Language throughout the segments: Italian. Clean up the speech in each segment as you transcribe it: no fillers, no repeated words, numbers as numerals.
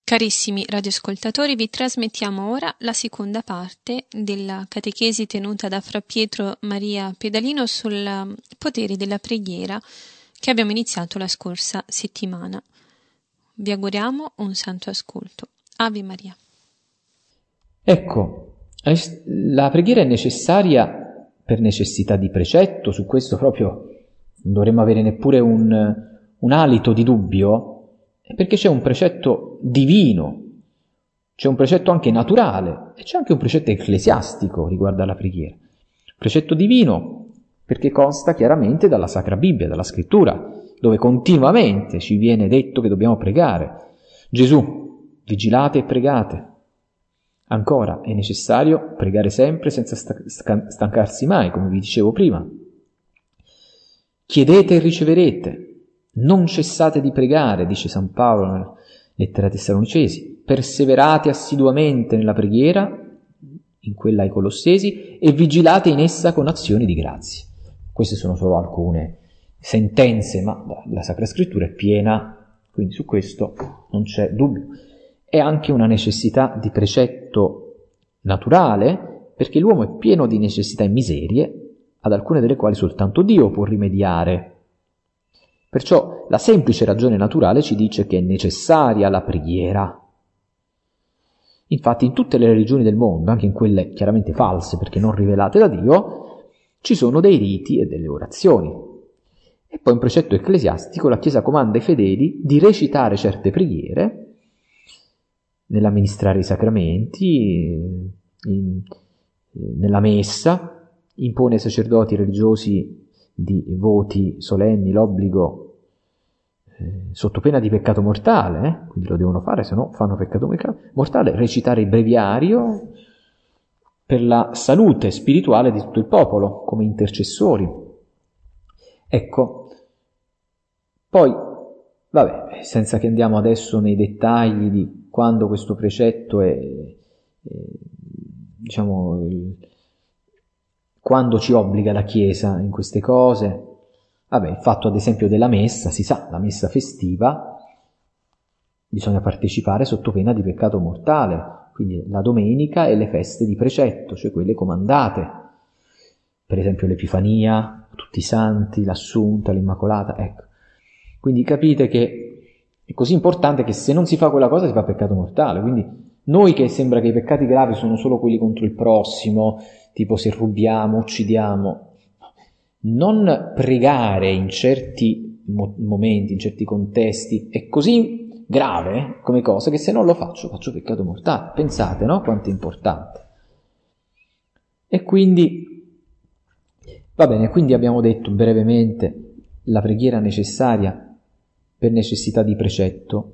Carissimi radioascoltatori, vi trasmettiamo ora la seconda parte della catechesi tenuta da Fra Pietro Maria Pedalino sul potere della preghiera che abbiamo iniziato la scorsa settimana. Vi auguriamo un santo ascolto. Ave Maria. Ecco, la preghiera è necessaria per necessità di precetto, su questo proprio non dovremmo avere neppure un alito di dubbio, perché c'è un precetto divino, c'è un precetto anche naturale e c'è anche un precetto ecclesiastico riguardo alla preghiera. Precetto divino perché consta chiaramente dalla Sacra Bibbia, dalla Scrittura, dove continuamente ci viene detto che dobbiamo pregare. Gesù, vigilate e pregate. Ancora, è necessario pregare sempre senza stancarsi mai, come vi dicevo prima. Chiedete e riceverete. Non cessate di pregare, dice San Paolo nella lettera ai Tessalonicesi. Perseverate assiduamente nella preghiera, in quella ai Colossesi, e vigilate in essa con azioni di grazie. Queste sono solo alcune sentenze, ma la Sacra Scrittura è piena, quindi su questo non c'è dubbio. È anche una necessità di precetto naturale, perché l'uomo è pieno di necessità e miserie, ad alcune delle quali soltanto Dio può rimediare. Perciò la semplice ragione naturale ci dice che è necessaria la preghiera. Infatti in tutte le religioni del mondo, anche in quelle chiaramente false perché non rivelate da Dio, ci sono dei riti e delle orazioni. E poi in precetto ecclesiastico la Chiesa comanda ai fedeli di recitare certe preghiere, nell'amministrare i sacramenti, nella messa, impone ai sacerdoti religiosi di voti solenni l'obbligo sotto pena di peccato mortale, quindi lo devono fare, se no fanno peccato mortale, recitare il breviario per la salute spirituale di tutto il popolo, come intercessori. Ecco, poi, vabbè, senza che andiamo adesso nei dettagli di quando questo precetto è quando ci obbliga la Chiesa in queste cose. Vabbè, il fatto ad esempio della messa, si sa, la messa festiva bisogna partecipare sotto pena di peccato mortale, quindi la domenica e le feste di precetto, cioè quelle comandate, per esempio l'Epifania, tutti i santi, l'Assunta, l'Immacolata, ecco. Quindi capite che è così importante che se non si fa quella cosa si fa peccato mortale, quindi noi che sembra che i peccati gravi sono solo quelli contro il prossimo, tipo se rubiamo, uccidiamo, non pregare in certi momenti, in certi contesti, è così grave come cosa che se non lo faccio peccato mortale. Pensate, no? Quanto è importante. E quindi, va bene, quindi abbiamo detto brevemente la preghiera necessaria per necessità di precetto,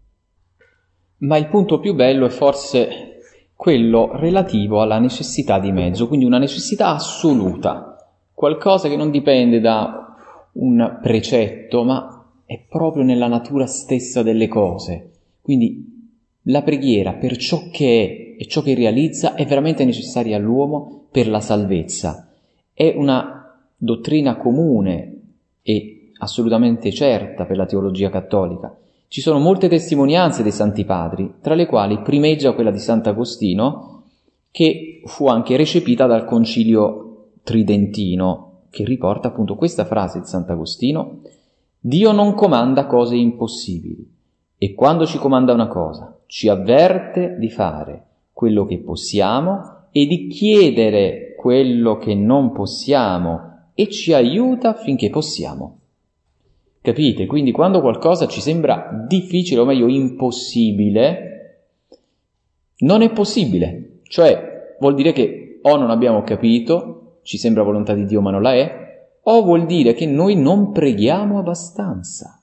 ma il punto più bello è forse quello relativo alla necessità di mezzo, quindi una necessità assoluta, qualcosa che non dipende da un precetto, ma è proprio nella natura stessa delle cose. Quindi la preghiera, per ciò che è e ciò che realizza, è veramente necessaria all'uomo per la salvezza. È una dottrina comune e assolutamente certa per la teologia cattolica. Ci sono molte testimonianze dei Santi Padri, tra le quali primeggia quella di Sant'Agostino, che fu anche recepita dal Concilio Tridentino, che riporta appunto questa frase di Sant'Agostino: Dio non comanda cose impossibili, e quando ci comanda una cosa, ci avverte di fare quello che possiamo e di chiedere quello che non possiamo, e ci aiuta finché possiamo. Capite? Quindi quando qualcosa ci sembra difficile, o meglio impossibile, non è possibile. Cioè vuol dire che o non abbiamo capito, ci sembra volontà di Dio ma non la è, o vuol dire che noi non preghiamo abbastanza.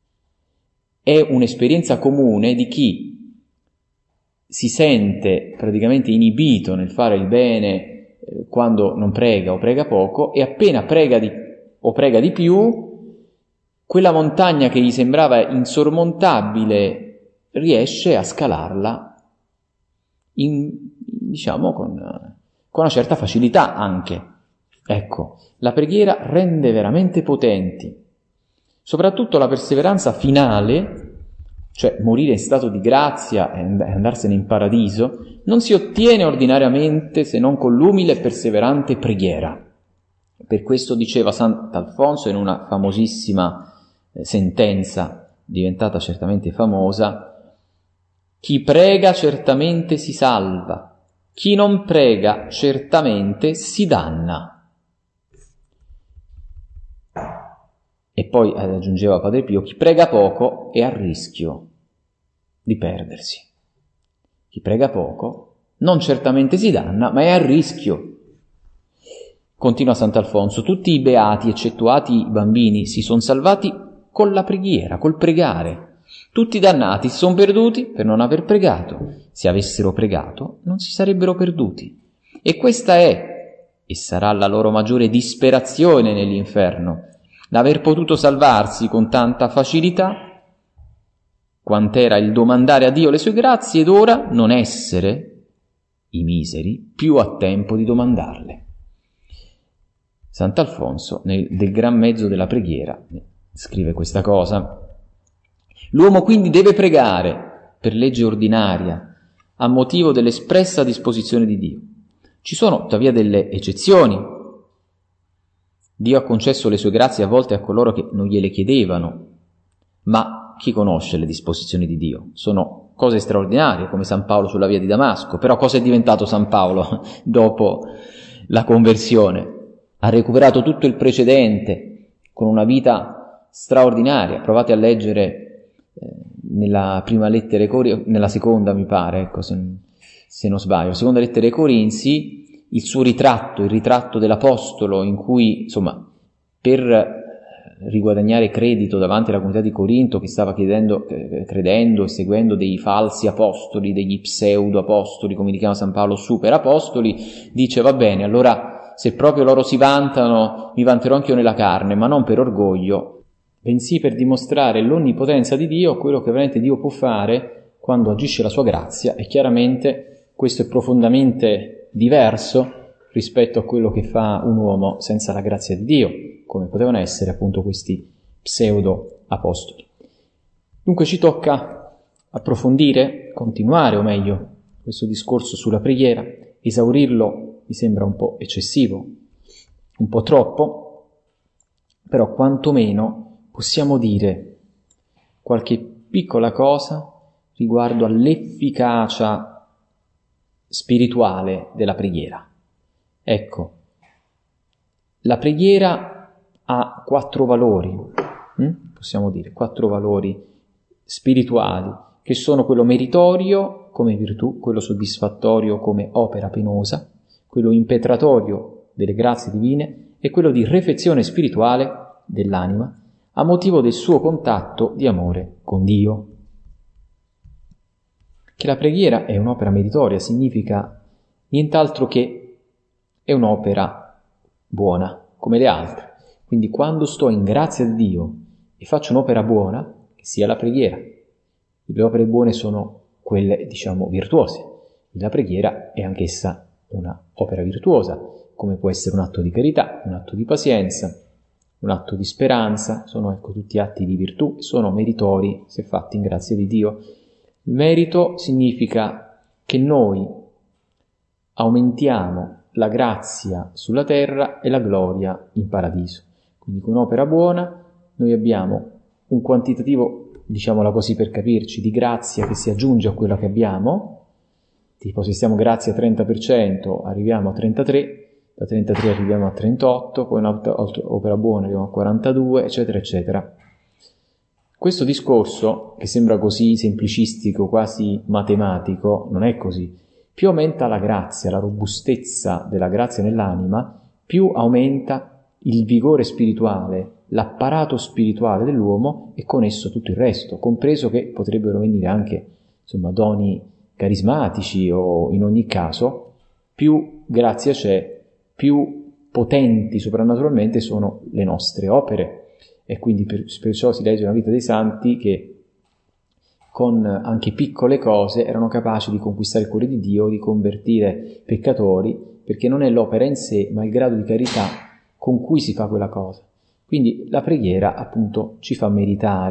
È un'esperienza comune di chi si sente praticamente inibito nel fare il bene quando non prega o prega poco, e appena prega di più, quella montagna che gli sembrava insormontabile riesce a scalarla con una certa facilità anche. Ecco, la preghiera rende veramente potenti. Soprattutto la perseveranza finale cioè morire in stato di grazia e andarsene in paradiso, non si ottiene ordinariamente se non con l'umile e perseverante preghiera. Per questo diceva Sant'Alfonso in una famosissima sentenza, diventata certamente famosa: chi prega certamente si salva, chi non prega certamente si danna. E poi aggiungeva Padre Pio: chi prega poco è a rischio di perdersi. Chi prega poco non certamente si danna, ma è a rischio. Continua Sant'Alfonso: tutti i beati, eccettuati i bambini, si sono salvati con la preghiera, col pregare. Tutti i dannati si sono perduti per non aver pregato. Se avessero pregato, non si sarebbero perduti. E questa è, e sarà la loro maggiore disperazione nell'inferno, l'aver potuto salvarsi con tanta facilità, quant'era il domandare a Dio le sue grazie, ed ora non essere, i miseri, più a tempo di domandarle. Sant'Alfonso, del gran mezzo della preghiera, scrive questa cosa: l'uomo quindi deve pregare per legge ordinaria, a motivo dell'espressa disposizione di Dio. Ci sono tuttavia delle eccezioni. Dio ha concesso le sue grazie a volte a coloro che non gliele chiedevano, ma chi conosce le disposizioni di Dio? Sono cose straordinarie, come San Paolo sulla via di Damasco. Però cosa è diventato San Paolo dopo la conversione? Ha recuperato tutto il precedente con una vita straordinaria. Provate a leggere nella prima lettera ai Corinzi, nella seconda mi pare, ecco, se non sbaglio, seconda lettera ai Corinzi, il suo ritratto, il ritratto dell'apostolo, in cui, insomma, per riguadagnare credito davanti alla comunità di Corinto, che stava credendo e seguendo dei falsi apostoli, degli pseudo apostoli, come li chiama San Paolo, super apostoli, dice: va bene, allora se proprio loro si vantano, mi vanterò anch'io nella carne, ma non per orgoglio, bensì per dimostrare l'onnipotenza di Dio, quello che veramente Dio può fare quando agisce la sua grazia. E chiaramente questo è profondamente diverso rispetto a quello che fa un uomo senza la grazia di Dio, come potevano essere appunto questi pseudo apostoli. Dunque ci tocca approfondire, continuare o meglio, questo discorso sulla preghiera. Esaurirlo mi sembra un po' eccessivo, un po' troppo, però quantomeno possiamo dire qualche piccola cosa riguardo all'efficacia spirituale della preghiera. Ecco, la preghiera ha 4 valori, possiamo dire 4 valori spirituali, che sono quello meritorio come virtù, quello soddisfattorio come opera penosa, quello impetratorio delle grazie divine e quello di refezione spirituale dell'anima a motivo del suo contatto di amore con Dio. Che la preghiera è un'opera meritoria significa nient'altro che è un'opera buona, come le altre. Quindi quando sto in grazia di Dio e faccio un'opera buona, che sia la preghiera. Le opere buone sono quelle, diciamo, virtuose. La preghiera è anch'essa una opera virtuosa, come può essere un atto di carità, un atto di pazienza, un atto di speranza. Sono, ecco, tutti atti di virtù, sono meritori se fatti in grazia di Dio. Il merito significa che noi aumentiamo la grazia sulla terra e la gloria in paradiso. Quindi con un'opera buona noi abbiamo un quantitativo, diciamola così per capirci, di grazia che si aggiunge a quella che abbiamo. Tipo se stiamo grazia a 30%, arriviamo a 33%, da 33 arriviamo a 38%, poi un'opera buona arriviamo a 42%, eccetera, eccetera. Questo discorso, che sembra così semplicistico, quasi matematico, non è così. Più aumenta la grazia, la robustezza della grazia nell'anima, più aumenta il vigore spirituale, l'apparato spirituale dell'uomo e con esso tutto il resto, compreso che potrebbero venire anche, insomma, doni carismatici o in ogni caso, più grazia c'è, più potenti soprannaturalmente sono le nostre opere. E quindi perciò si legge nella vita dei santi che con anche piccole cose erano capaci di conquistare il cuore di Dio, di convertire peccatori, perché non è l'opera in sé, ma il grado di carità con cui si fa quella cosa. Quindi la preghiera, appunto, ci fa meritare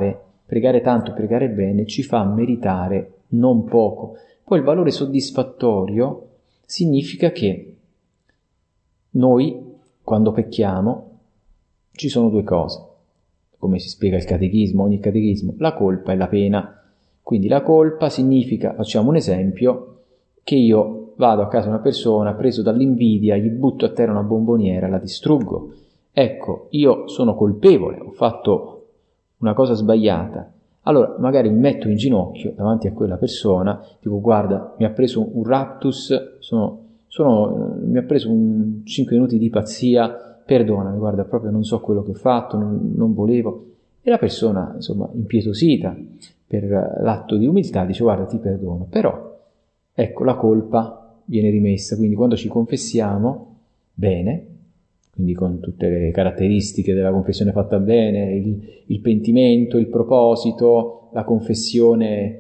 pregare tanto, pregare bene ci fa meritare non poco. Poi il valore soddisfattorio significa che noi, quando pecchiamo, ci sono due cose, come si spiega il catechismo, ogni catechismo, la colpa e la pena. Quindi la colpa significa, facciamo un esempio, che io vado a casa di una persona, preso dall'invidia, gli butto a terra una bomboniera, la distruggo. Ecco, io sono colpevole, ho fatto una cosa sbagliata. Allora magari mi metto in ginocchio davanti a quella persona, dico guarda, mi ha preso un raptus, mi ha preso 5 minuti di pazzia, perdonami, guarda, proprio non so quello che ho fatto, non volevo. E la persona, insomma, impietosita per l'atto di umiltà, dice guarda, ti perdono. Però, ecco, la colpa viene rimessa, quindi quando ci confessiamo bene, quindi con tutte le caratteristiche della confessione fatta bene, il pentimento, il proposito, la confessione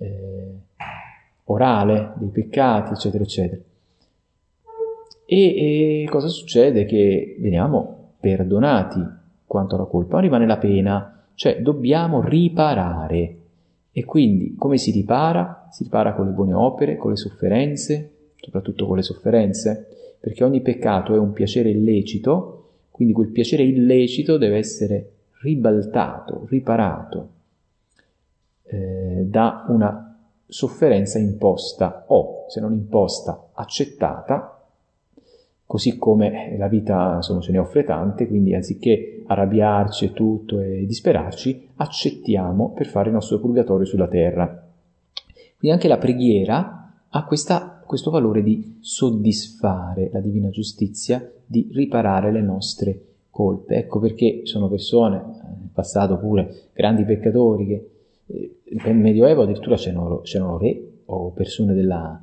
orale dei peccati, eccetera, eccetera. E cosa succede? Che veniamo perdonati quanto alla colpa, ma rimane la pena, cioè dobbiamo riparare. E quindi come si ripara? Si ripara con le buone opere, con le sofferenze, soprattutto con le sofferenze, perché ogni peccato è un piacere illecito, quindi quel piacere illecito deve essere ribaltato, riparato da una sofferenza imposta o, se non imposta, accettata, così come la vita, insomma, ce ne offre tante, quindi anziché arrabbiarci e tutto e disperarci, accettiamo per fare il nostro purgatorio sulla terra. Quindi anche la preghiera ha questo valore di soddisfare la divina giustizia, di riparare le nostre colpe. Ecco perché sono persone, nel passato pure, grandi peccatori, che nel Medioevo addirittura c'erano re o persone della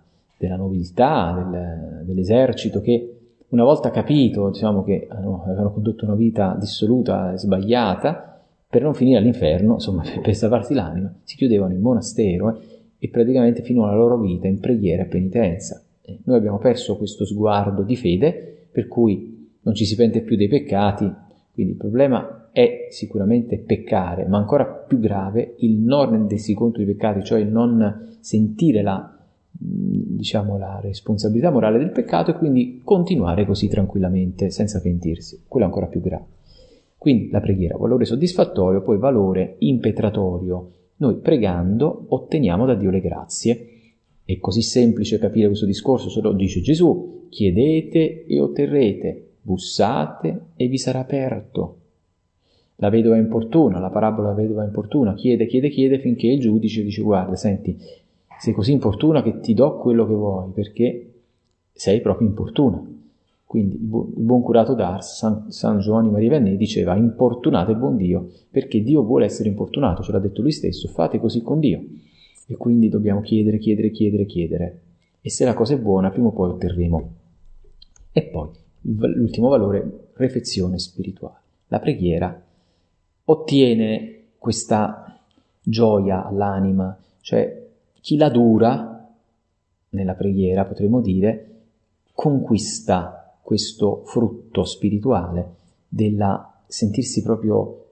nobiltà, dell'esercito, che una volta capito, diciamo, che avevano condotto una vita dissoluta, sbagliata, per non finire all'inferno, insomma, per salvarsi l'anima, si chiudevano in monastero e praticamente fino alla loro vita in preghiera e penitenza. Noi abbiamo perso questo sguardo di fede, per cui non ci si pente più dei peccati, quindi il problema è sicuramente peccare, ma ancora più grave il non rendersi conto dei peccati, cioè il non sentire la responsabilità morale del peccato e quindi continuare così tranquillamente senza pentirsi. Quello è ancora più grave. Quindi la preghiera, valore soddisfattorio, poi valore impetratorio. Noi pregando otteniamo da Dio le grazie. È così semplice capire questo discorso, se lo dice Gesù: chiedete e otterrete, bussate e vi sarà aperto. La vedova importuna, la parabola della vedova importuna, chiede finché il giudice dice guarda, senti, sei così importuna che ti do quello che vuoi, perché sei proprio importuna. Quindi il buon curato d'Ars, San Giovanni Maria Vianney, diceva: importunate il buon Dio, perché Dio vuole essere importunato, ce l'ha detto lui stesso, fate così con Dio. E quindi dobbiamo chiedere. E se la cosa è buona, prima o poi otterremo. E poi, l'ultimo valore, refezione spirituale. La preghiera ottiene questa gioia all'anima, cioè chi la dura nella preghiera, potremmo dire, conquista questo frutto spirituale della sentirsi proprio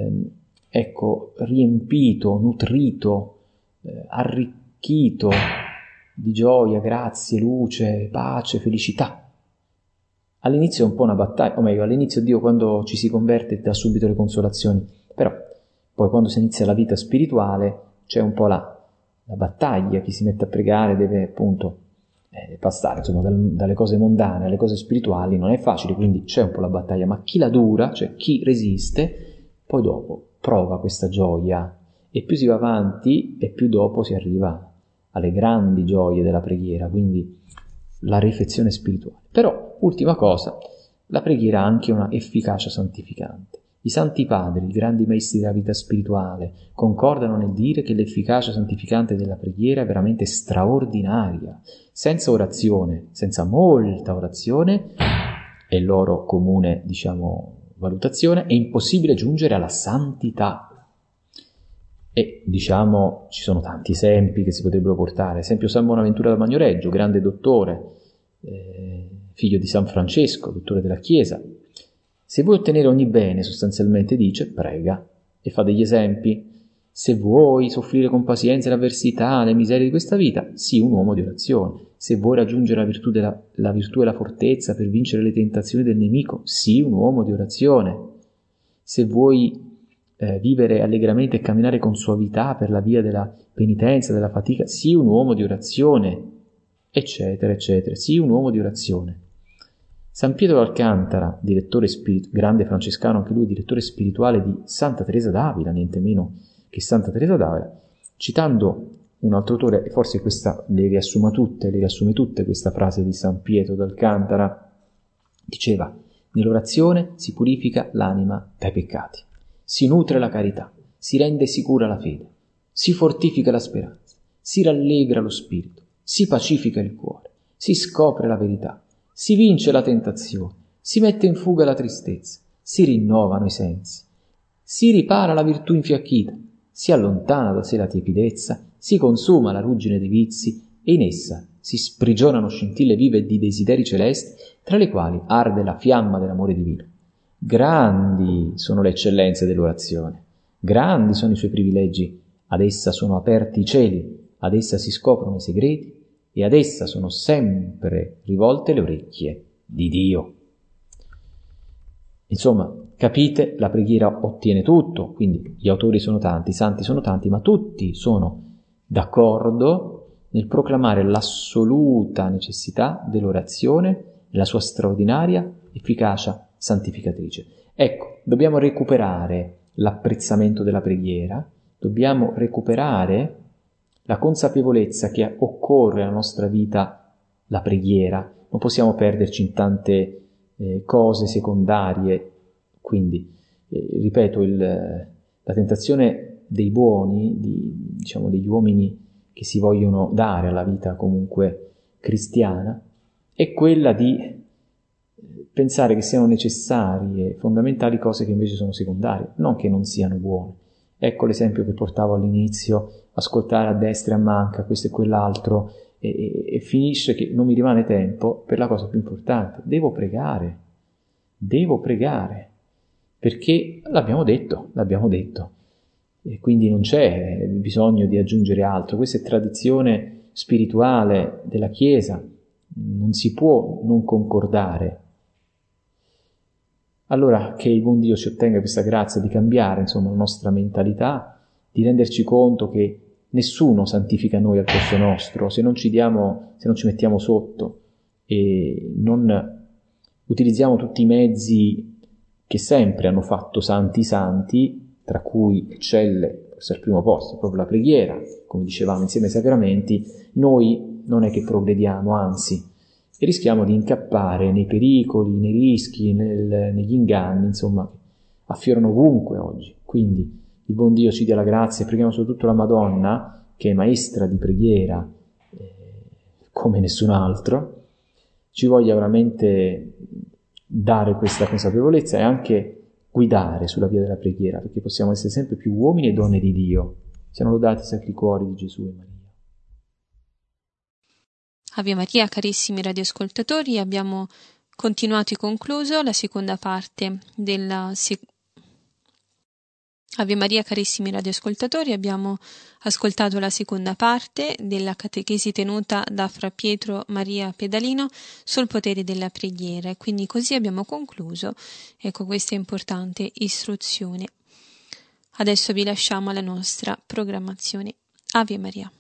riempito, nutrito, arricchito di gioia, grazie, luce, pace, felicità. All'inizio è un po' una battaglia, o meglio, all'inizio Dio, quando ci si converte, dà subito le consolazioni, però poi quando si inizia la vita spirituale c'è un po' la battaglia. Chi si mette a pregare deve appunto passare, insomma, dalle cose mondane alle cose spirituali, non è facile, quindi c'è un po' la battaglia, ma chi la dura, cioè chi resiste, poi dopo prova questa gioia, e più si va avanti e più dopo si arriva alle grandi gioie della preghiera, quindi la riflessione spirituale. Però, ultima cosa, la preghiera ha anche una efficacia santificante. I santi padri, i grandi maestri della vita spirituale, concordano nel dire che l'efficacia santificante della preghiera è veramente straordinaria. Senza orazione, senza molta orazione, è loro comune, valutazione, è impossibile giungere alla santità. E, ci sono tanti esempi che si potrebbero portare. Esempio San Bonaventura da Magnoreggio, grande dottore, figlio di San Francesco, dottore della Chiesa. Se vuoi ottenere ogni bene, sostanzialmente dice, prega, e fa degli esempi. Se vuoi soffrire con pazienza l'avversità, le miserie di questa vita, sii un uomo di orazione. Se vuoi raggiungere la virtù e la fortezza per vincere le tentazioni del nemico, sii un uomo di orazione. Se vuoi vivere allegramente e camminare con suavità per la via della penitenza, della fatica, sii un uomo di orazione, eccetera, eccetera. Sii un uomo di orazione. San Pietro d'Alcantara, grande francescano, anche lui direttore spirituale di Santa Teresa d'Avila, niente meno che Santa Teresa d'Avila, citando un altro autore, e forse questa le riassume tutte questa frase di San Pietro d'Alcantara, diceva: nell'orazione si purifica l'anima dai peccati, si nutre la carità, si rende sicura la fede, si fortifica la speranza, si rallegra lo spirito, si pacifica il cuore, si scopre la verità, si vince la tentazione, si mette in fuga la tristezza, si rinnovano i sensi, si ripara la virtù infiacchita, si allontana da sé la tiepidezza, si consuma la ruggine dei vizi e in essa si sprigionano scintille vive di desideri celesti, tra le quali arde la fiamma dell'amore divino. Grandi sono le eccellenze dell'orazione, grandi sono i suoi privilegi, ad essa sono aperti i cieli, ad essa si scoprono i segreti e ad essa sono sempre rivolte le orecchie di Dio. Insomma, capite, la preghiera ottiene tutto, quindi gli autori sono tanti, i santi sono tanti, ma tutti sono d'accordo nel proclamare l'assoluta necessità dell'orazione e la sua straordinaria efficacia santificatrice. Ecco, dobbiamo recuperare l'apprezzamento della preghiera, dobbiamo recuperare la consapevolezza che occorre nella nostra vita la preghiera, non possiamo perderci in tante cose secondarie. Quindi, ripeto, la tentazione dei buoni, degli uomini che si vogliono dare alla vita comunque cristiana, è quella di pensare che siano necessarie, fondamentali cose che invece sono secondarie, non che non siano buone. Ecco l'esempio che portavo all'inizio: ascoltare a destra e a manca, questo e quell'altro, e finisce che non mi rimane tempo per la cosa più importante. Devo pregare, perché l'abbiamo detto, e quindi non c'è bisogno di aggiungere altro. Questa è tradizione spirituale della Chiesa, non si può non concordare. Allora, che il buon Dio ci ottenga questa grazia di cambiare, la nostra mentalità, di renderci conto che nessuno santifica noi al posto nostro, se non ci mettiamo sotto e non utilizziamo tutti i mezzi che sempre hanno fatto santi, tra cui eccelle, forse al primo posto, proprio la preghiera, come dicevamo, insieme ai sacramenti. Noi non è che progrediamo, anzi, e rischiamo di incappare nei pericoli, nei rischi, negli inganni, affiorano ovunque oggi. Quindi il buon Dio ci dia la grazia, e preghiamo soprattutto la Madonna, che è maestra di preghiera come nessun altro, ci voglia veramente dare questa consapevolezza e anche guidare sulla via della preghiera, perché possiamo essere sempre più uomini e donne di Dio. Siano lodati i sacri cuori di Gesù e Maria. Ave Maria, carissimi radioascoltatori, abbiamo continuato e concluso la seconda parte della Ave Maria, carissimi radioascoltatori, abbiamo ascoltato la seconda parte della catechesi tenuta da Fra Pietro Maria Pedalino sul potere della preghiera, e quindi così abbiamo concluso, questa importante istruzione. Adesso vi lasciamo alla nostra programmazione. Ave Maria.